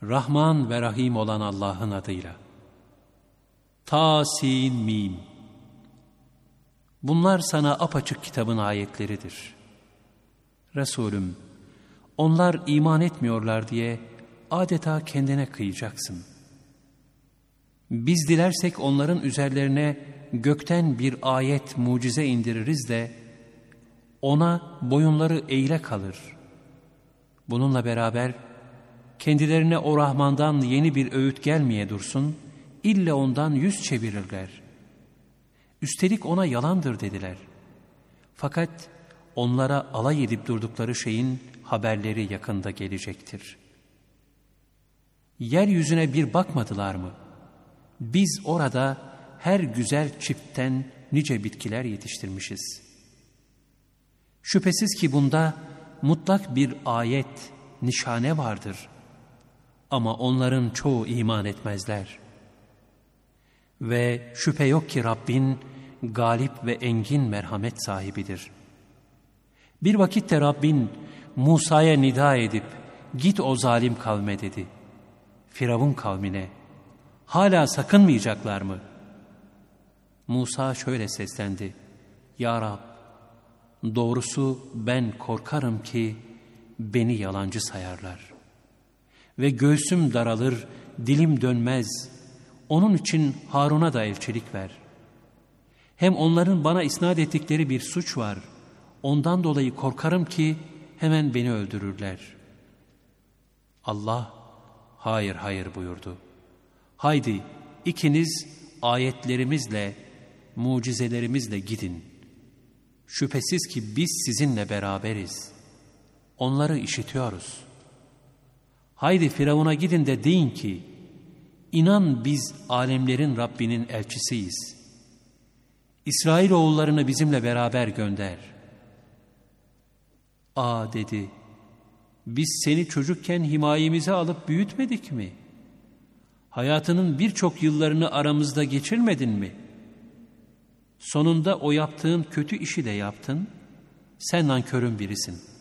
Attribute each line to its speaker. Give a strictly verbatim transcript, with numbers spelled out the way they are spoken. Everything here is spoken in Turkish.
Speaker 1: Rahman ve Rahim olan Allah'ın adıyla. Ta-sin mim. Bunlar sana apaçık kitabın ayetleridir. Resulüm, onlar iman etmiyorlar diye adeta kendine kıyacaksın. Biz dilersek onların üzerlerine gökten bir ayet, mucize indiririz de ona boyunları eğile kalır. Bununla beraber kendilerine o Rahman'dan yeni bir öğüt gelmeye dursun, ille ondan yüz çevirirler. Üstelik ona yalandır dediler. Fakat onlara alay edip durdukları şeyin haberleri yakında gelecektir. Yeryüzüne bir bakmadılar mı? Biz orada her güzel çiftten nice bitkiler yetiştirmişiz. Şüphesiz ki bunda mutlak bir ayet, nişane vardır. Ama onların çoğu iman etmezler. Ve şüphe yok ki Rabbin galip ve engin merhamet sahibidir. Bir vakitte Rabbin Musa'ya nida edip git o zalim kavme dedi. Firavun kavmine, hala sakınmayacaklar mı? Musa şöyle seslendi. Ya Rab, doğrusu ben korkarım ki beni yalancı sayarlar. Ve göğsüm daralır, dilim dönmez. Onun için Harun'a da elçilik ver. Hem onların bana isnat ettikleri bir suç var. Ondan dolayı korkarım ki hemen beni öldürürler. Allah, hayır hayır buyurdu. Haydi ikiniz ayetlerimizle, mucizelerimizle gidin. Şüphesiz ki biz sizinle beraberiz. Onları işitiyoruz. Haydi Firavun'a gidin de deyin ki, İnan biz alemlerin Rabbinin elçisiyiz. İsrailoğullarını bizimle beraber gönder. Aa dedi, biz seni çocukken himayemize alıp büyütmedik mi? Hayatının birçok yıllarını aramızda geçirmedin mi? Sonunda o yaptığın kötü işi de yaptın, sen nankörün birisin.